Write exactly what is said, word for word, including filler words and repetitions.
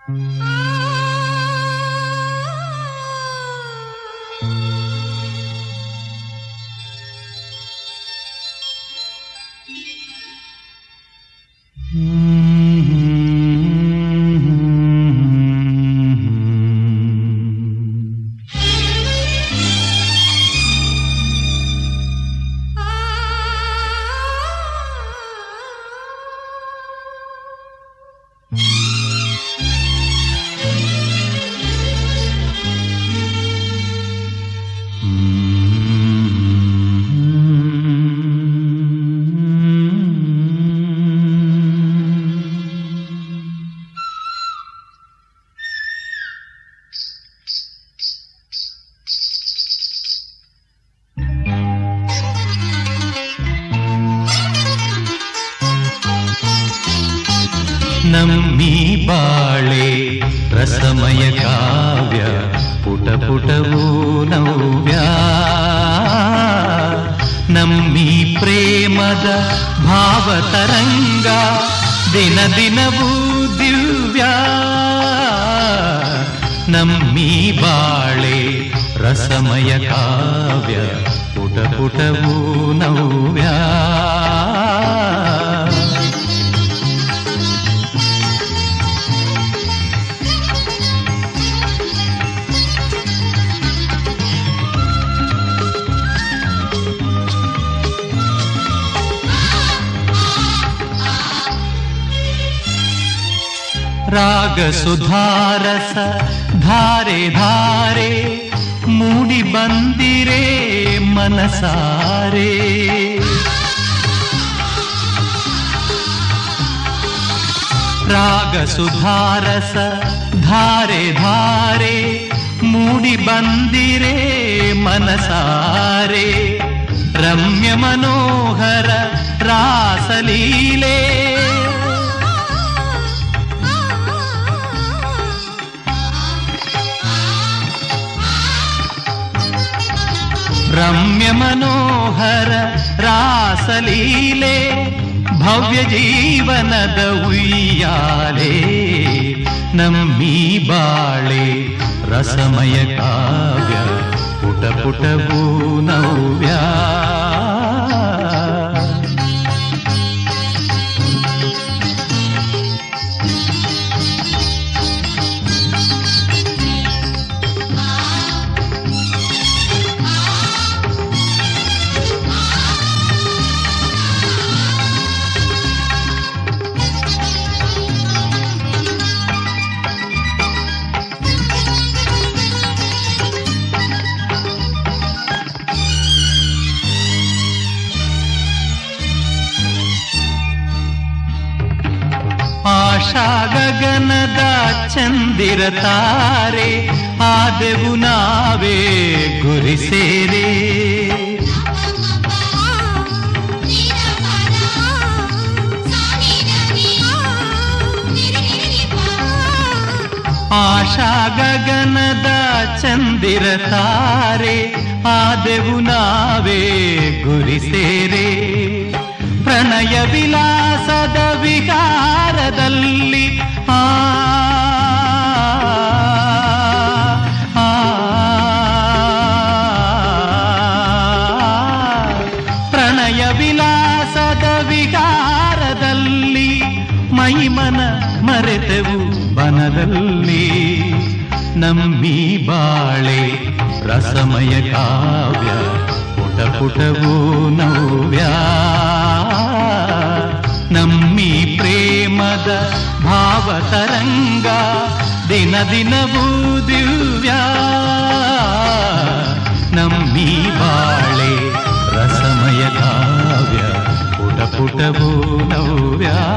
ನಮ್ಮಿ ಬಾಳೆ ರಸಮಯ ಕಾವ್ಯ ಪುಟ ಪುಟವೂ ನವ್ಯ ನಮ್ಮಿ ಪ್ರೇಮದ ಭಾವತರಂಗ ದಿನ ದಿನವೂ ದಿವ್ಯ ನಮ್ಮಿ ಬಾಳೆ ರಸಮಯ ಕಾವ್ಯ ಪುಟ ಪುಟವೂ ನವ್ಯ ರಾಗ ಸುಧಾರಸ ಧಾರೆ ಧಾರೆ ಮೂಡಿ ಬಂದಿರೆ ಮನಸಾರೆ ರಾಗ ಸುಧಾರಸ ಧಾರೆ ಧಾರೆ ಮೂಡಿ ಬಂದಿರೆ ಮನಸಾರೆ ರಮ್ಯ ಮನೋಹರ ರಾಸಲೀಲೆ ರಮ್ಯ ಮನೋಹರ ರಾಸಲೀಲೆ ಭವ್ಯ ಜೀವನದ ಉಯ್ಯಾಲೆ ನಮ್ಮಿ ಬಾಳೆ ರಸಮಯ ಕಾವ್ಯ ಪುಟ ಪುಟವೂ ನವ್ಯ ಆಶಾ ಗಗನದ ಚಂದಿರ ತಾರೆ ಆದೆವು ನಾವೇ ಗುರಿ ಸೇರೆ ಆಶಾ ಗಗನದ ಚಂದಿರ ತಾರೆ ಆದೆವು ನಾವೇ ಗುರಿ ಸೇರೆ ಪ್ರಣಯ ವಿಲಾಸದ ವಿಕಾರದಲ್ಲಿ ಆ ಪ್ರಣಯ ವಿಲಾಸದ ವಿಕಾರದಲ್ಲಿ ಮೈಮನ ಮರೆತೆವು ಬನದಲ್ಲಿ ನಮ್ಮಿ ಬಾಳೆ ರಸಮಯ ಕಾವ್ಯ ಪುಟ ಪುಟವೂ ನವ್ಯ ನಮ್ಮಿ ಪ್ರೇಮದ ಭಾವತರಂಗ ದಿನ ದಿನವೂ ದಿವ್ಯ ನಮ್ಮಿ ಬಾಳೆ ರಸಮಯ ಕಾವ್ಯ ಪುಟ ಪುಟವೂ ನವ್ಯ